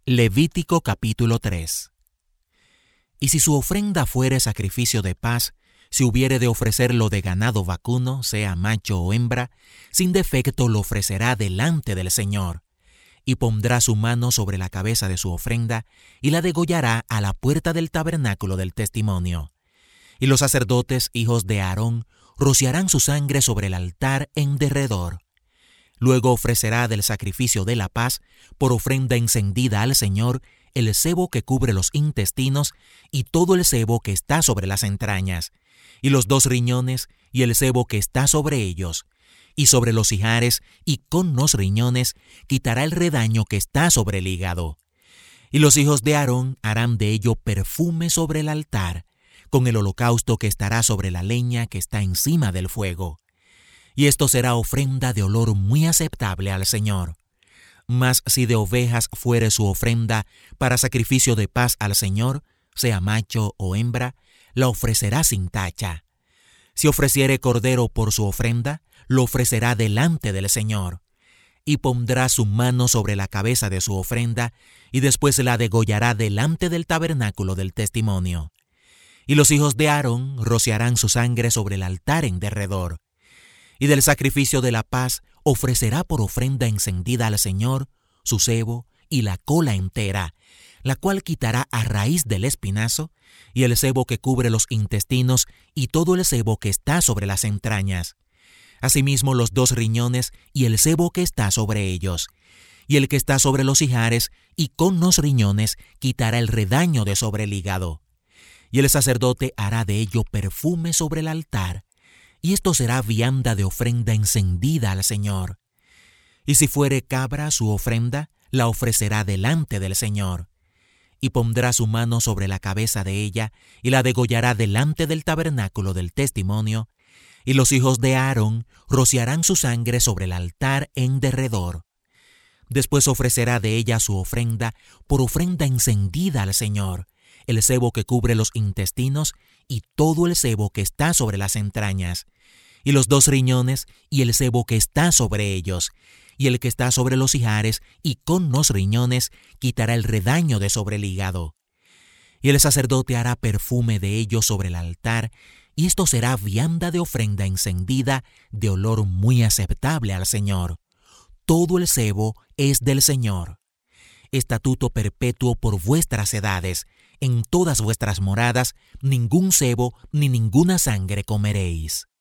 Levítico capítulo 3. Y si su ofrenda fuere sacrificio de paz, si hubiere de ofrecerlo de ganado vacuno, sea macho o hembra, sin defecto lo ofrecerá delante del Señor, y pondrá su mano sobre la cabeza de su ofrenda, y la degollará a la puerta del tabernáculo del testimonio. Y los sacerdotes, hijos de Aarón, rociarán su sangre sobre el altar en derredor. Luego ofrecerá del sacrificio de la paz, por ofrenda encendida al Señor, el sebo que cubre los intestinos y todo el sebo que está sobre las entrañas, y los 2 riñones y el sebo que está sobre ellos, y sobre los ijares y con los riñones quitará el redaño que está sobre el hígado. Y los hijos de Aarón harán de ello perfume sobre el altar, con el holocausto que estará sobre la leña que está encima del fuego. Y esto será ofrenda de olor muy aceptable al Señor. Mas si de ovejas fuere su ofrenda para sacrificio de paz al Señor, sea macho o hembra, la ofrecerá sin tacha. Si ofreciere cordero por su ofrenda, lo ofrecerá delante del Señor. Y pondrá su mano sobre la cabeza de su ofrenda, y después la degollará delante del tabernáculo del testimonio. Y los hijos de Aarón rociarán su sangre sobre el altar en derredor. Y del sacrificio de la paz ofrecerá por ofrenda encendida al Señor su sebo y la cola entera, la cual quitará a raíz del espinazo, y el sebo que cubre los intestinos y todo el sebo que está sobre las entrañas. Asimismo los 2 riñones y el sebo que está sobre ellos, y el que está sobre los ijares y con los riñones quitará el redaño de sobre el hígado. Y el sacerdote hará de ello perfume sobre el altar, y esto será vianda de ofrenda encendida al Señor. Y si fuere cabra su ofrenda, la ofrecerá delante del Señor. Y pondrá su mano sobre la cabeza de ella, y la degollará delante del tabernáculo del testimonio, y los hijos de Aarón rociarán su sangre sobre el altar en derredor. Después ofrecerá de ella su ofrenda por ofrenda encendida al Señor, el sebo que cubre los intestinos y todo el sebo que está sobre las entrañas, y los 2 riñones y el sebo que está sobre ellos, y el que está sobre los ijares y con los riñones quitará el redaño de sobre el hígado. Y el sacerdote hará perfume de ellos sobre el altar, y esto será vianda de ofrenda encendida de olor muy aceptable al Señor. Todo el sebo es del Señor. Estatuto perpetuo por vuestras edades. En todas vuestras moradas, ningún sebo ni ninguna sangre comeréis.